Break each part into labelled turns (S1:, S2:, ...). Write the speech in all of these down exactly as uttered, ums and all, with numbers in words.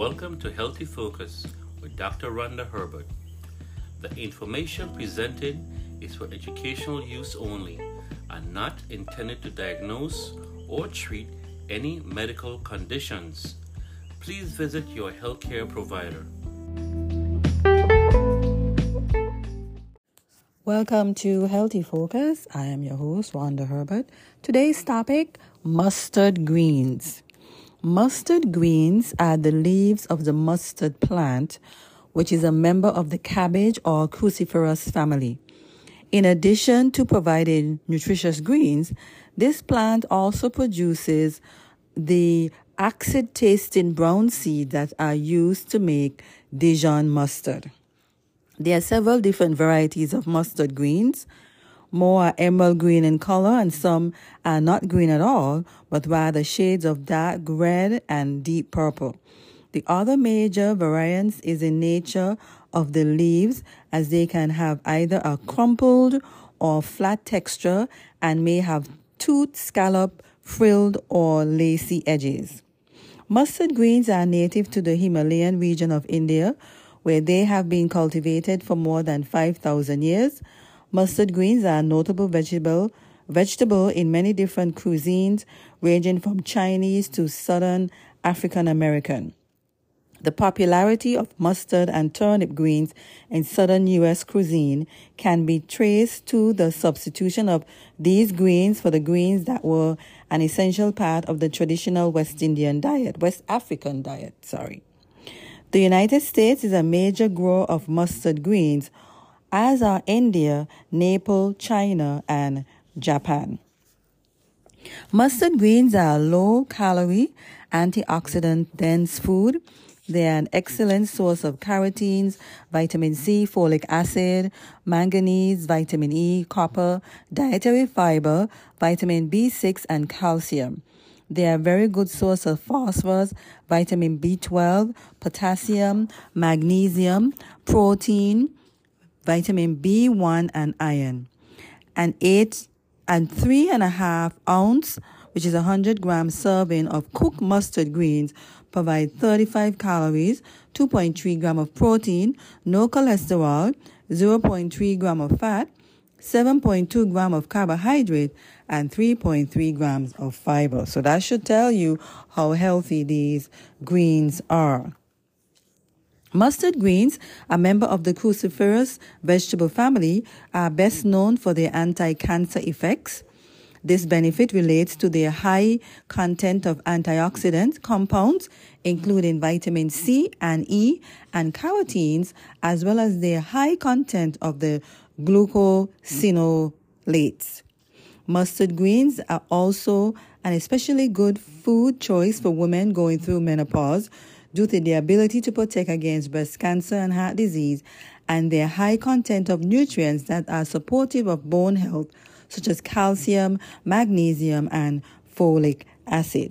S1: Welcome to Healthy Focus with Doctor Rhonda Herbert. The information presented is for educational use only and not intended to diagnose or treat any medical conditions. Please visit your healthcare provider.
S2: Welcome to Healthy Focus. I am your host, Rhonda Herbert. Today's topic, mustard greens. Mustard greens are the leaves of the mustard plant, which is a member of the cabbage or cruciferous family. In addition to providing nutritious greens, this plant also produces the acid-tasting brown seeds that are used to make Dijon mustard. There are several different varieties of mustard greens. More are emerald green in color, and some are not green at all, but rather shades of dark red and deep purple. The other major variance is in nature of the leaves, as they can have either a crumpled or flat texture and may have toothed, scallop, frilled, or lacy edges. Mustard greens are native to the Himalayan region of India, where they have been cultivated for more than five thousand years. Mustard greens are a notable vegetable, vegetable in many different cuisines, ranging from Chinese to Southern African American. The popularity of mustard and turnip greens in southern U S cuisine can be traced to the substitution of these greens for the greens that were an essential part of the traditional West Indian diet, West African diet, sorry. The United States is a major grower of mustard greens, as are India, Nepal, China, and Japan. Mustard greens are a low-calorie, antioxidant-dense food. They are an excellent source of carotenes, vitamin C, folic acid, manganese, vitamin E, copper, dietary fiber, vitamin B six, and calcium. They are a very good source of phosphorus, vitamin B twelve, potassium, magnesium, protein, vitamin B one, and iron. An eight and three and a half ounce, which is a hundred gram serving of cooked mustard greens, provide thirty-five calories, two point three gram of protein, no cholesterol, zero point three gram of fat, seven point two gram of carbohydrate, and three point three grams of fiber. So that should tell you how healthy these greens are. Mustard greens, a member of the cruciferous vegetable family, are best known for their anti-cancer effects. This benefit relates to their high content of antioxidant compounds, including vitamin C and E and carotenes, as well as their high content of the glucosinolates. Mustard greens are also an especially good food choice for women going through menopause due to their ability to protect against breast cancer and heart disease, and their high content of nutrients that are supportive of bone health, such as calcium, magnesium, and folic acid.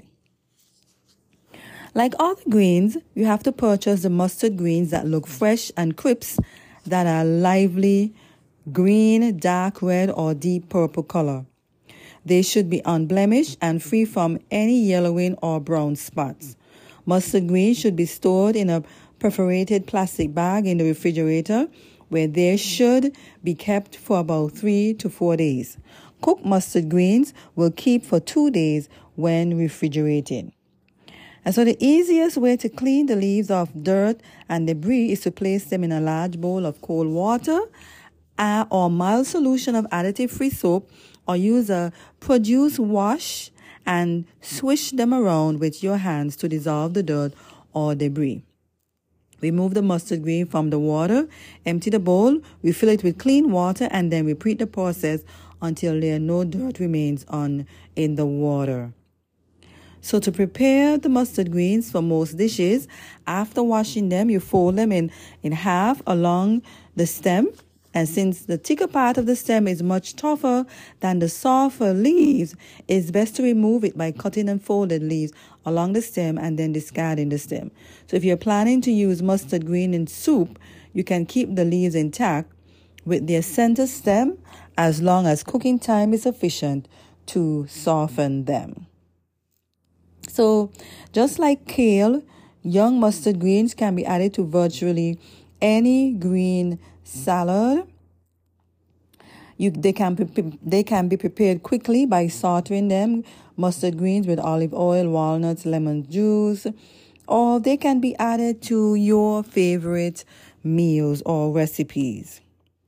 S2: Like all the greens, you have to purchase the mustard greens that look fresh and crisp, that are lively green, dark red, or deep purple color. They should be unblemished and free from any yellowing or brown spots. Mustard greens should be stored in a perforated plastic bag in the refrigerator, where they should be kept for about three to four days. Cooked mustard greens will keep for two days when refrigerated. And so the easiest way to clean the leaves of dirt and debris is to place them in a large bowl of cold water uh, or mild solution of additive-free soap, or use a produce wash and swish them around with your hands to dissolve the dirt or debris. Remove the mustard green from the water, empty the bowl, refill it with clean water, and then repeat the process until there no dirt remains on in the water. So to prepare the mustard greens for most dishes, after washing them, you fold them in, in half along the stem. And since the thicker part of the stem is much tougher than the softer leaves, it's best to remove it by cutting and folded leaves along the stem and then discarding the stem. So if you're planning to use mustard green in soup, you can keep the leaves intact with their center stem as long as cooking time is sufficient to soften them. So just like kale, Young mustard greens can be added to virtually any green salad. You, they can be, they can be prepared quickly by sauteing them, mustard greens with olive oil, walnuts, lemon juice, or they can be added to your favorite meals or recipes.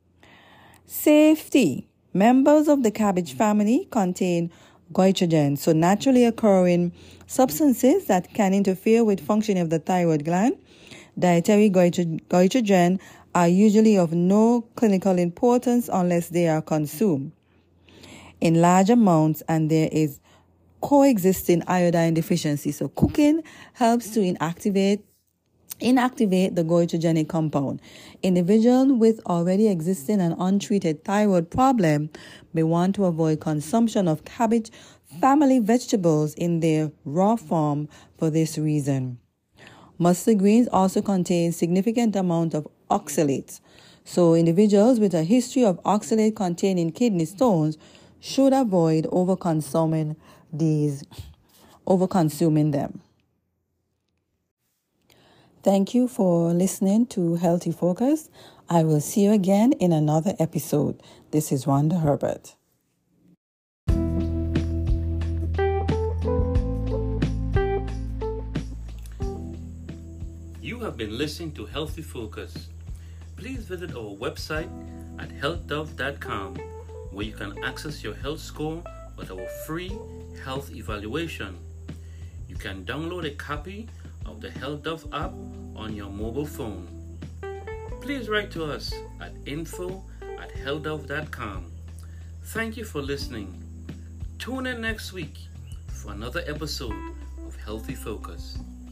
S2: Safety. Members of the cabbage family contain goitrogen, so naturally occurring substances that can interfere with functioning of the thyroid gland. Dietary goitrogen are usually of no clinical importance unless they are consumed in large amounts and there is coexisting iodine deficiency. So cooking helps to inactivate inactivate the goitrogenic compound. Individuals with already existing and untreated thyroid problem may want to avoid consumption of cabbage family vegetables in their raw form for this reason. Mustard greens also contain significant amount of oxalates. So individuals with a history of oxalate containing kidney stones should avoid over-consuming these, over-consuming them. Thank you for listening to Healthy Focus. I will see you again in another episode. This is Wanda Herbert.
S1: You have been listening to Healthy Focus. Please visit our website at health dove dot com where you can access your health score with our free health evaluation. You can download a copy of the Health Dove app on your mobile phone. Please write to us at info at health dove dot com. Thank you for listening. Tune in next week for another episode of Healthy Focus.